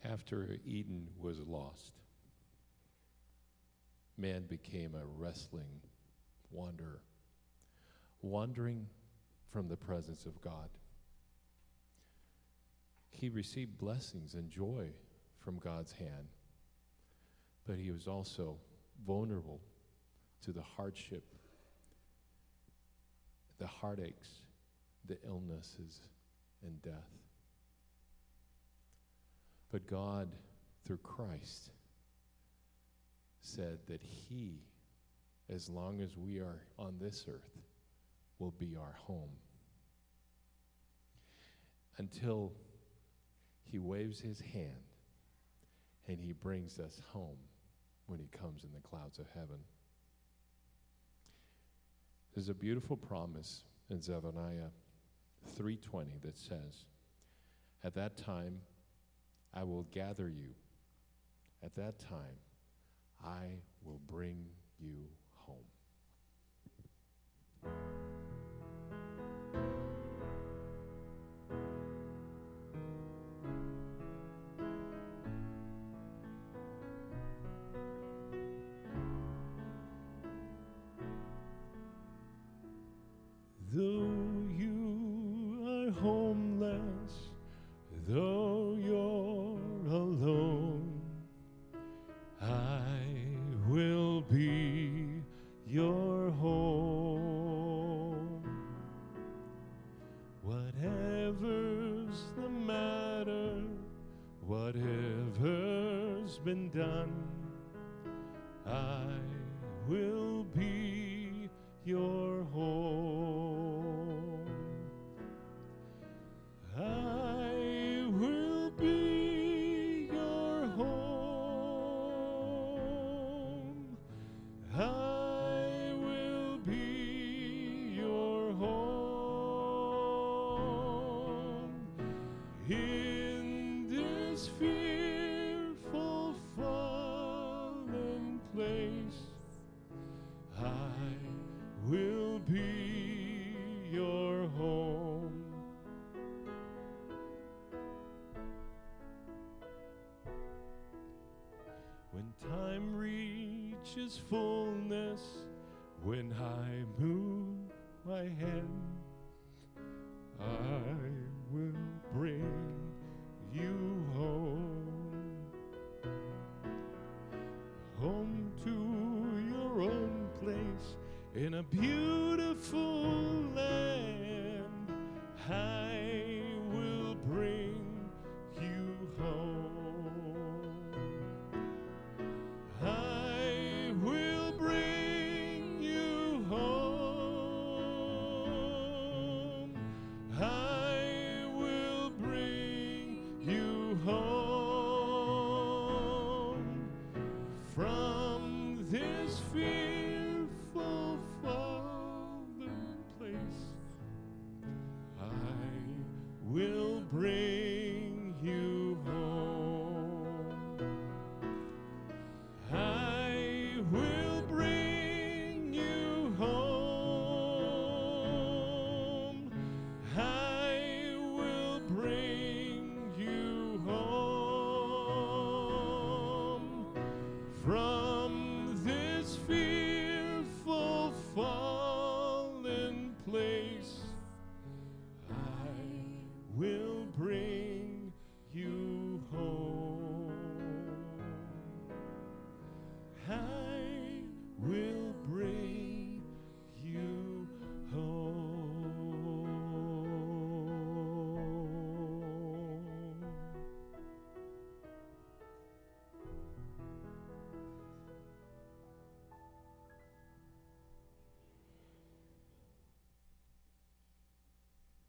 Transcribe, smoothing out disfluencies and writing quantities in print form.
After Eden was lost, man became a wrestling wanderer, wandering from the presence of God. He received blessings and joy from God's hand, but he was also vulnerable to the hardship, the heartaches, the illnesses, and death. But God, through Christ, said that he, as long as we are on this earth, will be our home. Until he waves his hand and he brings us home when he comes in the clouds of heaven. There's a beautiful promise in Zephaniah 3:20 that says, "At that time I will gather you. At that time I will bring you home." Though you are homeless, though you're alone, I will be your home. Whatever's the matter, whatever's been done, I will be your home. I will be your home. I will be your home. In this fearful fallen place, I will be your home. When time reaches fullness, when I move my hand, I will bring you home. Home to your own place in a beautiful land. I will bring you home. I will bring you home. I will bring you home from this fearful fallen place. I will bring you home. I will bring you home. I will bring you home from this fearful fallen place. I will bring you home. I will